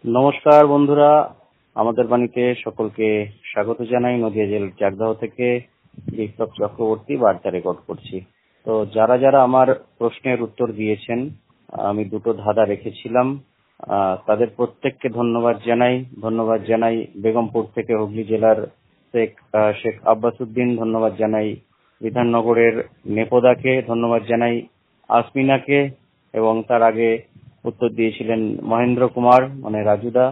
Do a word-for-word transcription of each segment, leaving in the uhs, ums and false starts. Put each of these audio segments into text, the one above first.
নমস্কার বন্ধুরা, আমাদের বাণীতে সকলকে স্বাগত জানাই। নদিয়া জেলার চাকদাহ থেকে বিপ্লব চক্রবর্তী বার্তা রেকর্ড করছি। তো যারা যারা আমার প্রশ্নের উত্তর দিয়েছেন, আমি দুটো ধাঁধা রেখেছিলাম, তাদের প্রত্যেককে ধন্যবাদ জানাই। ধন্যবাদ জানাই বেগমপুর থেকে হুগলি জেলার শেখ শেখ আব্বাস উদ্দিন, ধন্যবাদ জানাই বিধাননগরের নেপোদাকে, ধন্যবাদ জানাই আসমিনাকে, এবং তার আগে উত্তর দিয়েছিলেন মহেন্দ্র কুমার মানে রাজুদা।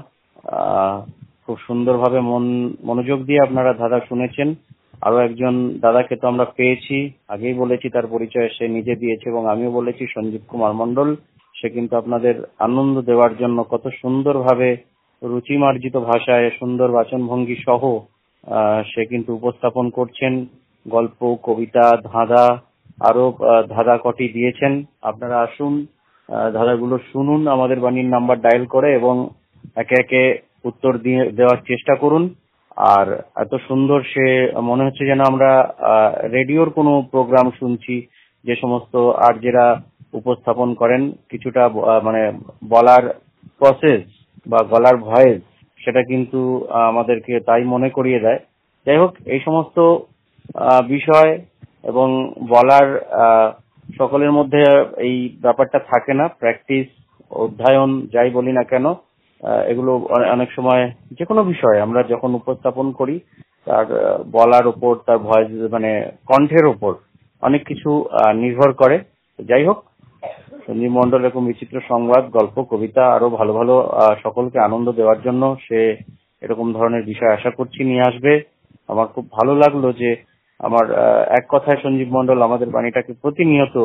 খুব সুন্দরভাবে মন মনোযোগ দিয়ে আপনারা দাদা শুনেছেন। আরো একজন দাদাকে তো আমরা পেয়েছি, আগেই বলেছি তার পরিচয় সে নিজে দিয়েছে এবং আমিও বলেছি, সঞ্জীব কুমার মণ্ডল। সে কিন্তু আপনাদের আনন্দ দেওয়ার জন্য কত সুন্দরভাবে রুচিমার্জিত ভাষায় সুন্দর বাচনভঙ্গি সহ সে কিন্তু উপস্থাপন করছেন। গল্প, কবিতা, ধাঁধা, আরো ধাঁধা কটি দিয়েছেন। আপনারা আসুন, ধাঁধাগুলো শুনুন, আমাদের বাণীর নাম্বার ডায়াল করে এবং একে একে উত্তর দিয়ে দেওয়ার চেষ্টা করুন। আর এত সুন্দর সে মনে হচ্ছে যেন আমরা রেডিওর কোনো প্রোগ্রাম শুনছি। যে সমস্ত আরজেরা উপস্থাপন করেন, কিছুটা মানে বলার প্রসেস বা গলার ভয়েস, সেটা কিন্তু আমাদেরকে তাই মনে করিয়ে দেয়। যাই হোক, এই সমস্ত বিষয় এবং বলার সকলের মধ্যে এই ব্যাপারটা থাকে না। প্র্যাকটিস, অধ্যয়ন যাই বলি না কেন, এগুলো অনেক সময় যে কোনো বিষয় আমরা যখন উপস্থাপন করি তার বলার উপর, তার ভয়েস মানে কণ্ঠের উপর অনেক কিছু নির্ভর করে। যাই হোক, সঞ্জীব মণ্ডল এরকম বিচিত্র সংবাদ, গল্প, কবিতা আরো ভালো ভালো সকলকে আনন্দ দেওয়ার জন্য সে এরকম ধরনের বিষয় আশা করছি নিয়ে আসবে। আমার খুব ভালো লাগলো যে আমার এক কথায় সঞ্জীব মণ্ডল আমাদের বাণীটাকে প্রতিনিয়ত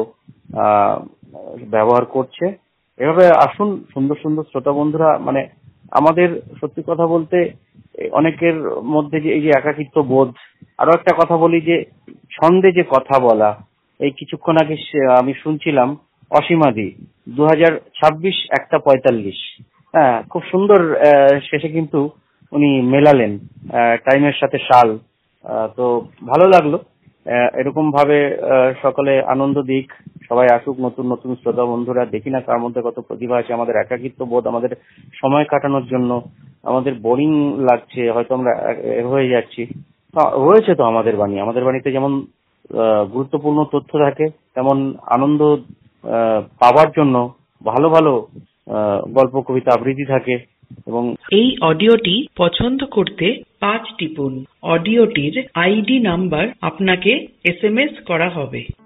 ব্যবহার করছে। এভাবে আসুন সুন্দর সুন্দর শ্রোতা বন্ধুরা। মানে আমাদের সত্যি কথা বলতে অনেকের মধ্যে যে এই যে একাকিত্ব বোধ, আরো একটা কথা বলি যে ছন্দে যে কথা বলা, এই কিছুক্ষণ আগে আমি শুনছিলাম অসীমাদি দু হাজার ছাব্বিশ একটা পঁয়তাল্লিশ, হ্যাঁ খুব সুন্দর শেষে কিন্তু উনি মেলালেন টাইমের সাথে সাল। তো ভালো লাগলো। এরকম ভাবে সকলে আনন্দ দিক, সবাই আসুক, নতুন নতুন শ্রোতা বন্ধুরা। দেখি না কার মধ্যে কত প্রতিভা আছে। আমাদের একাকিত্ব বোধ, আমাদের সময় কাটানোর জন্য আমাদের বোরিং লাগছে, হয়তো আমরা হয়ে যাচ্ছি, রয়েছে তো আমাদের বাণী। আমাদের বাণীতে যেমন গুরুত্বপূর্ণ তথ্য থাকে, তেমন আনন্দ পাওয়ার জন্য ভালো ভালো গল্প, কবিতা, আবৃত্তি থাকে। এবং এই অডিওটি পছন্দ করতে পাঁচ টিপুন। অডিওটির আইডি নাম্বার আপনাকে এস এম এস করা হবে।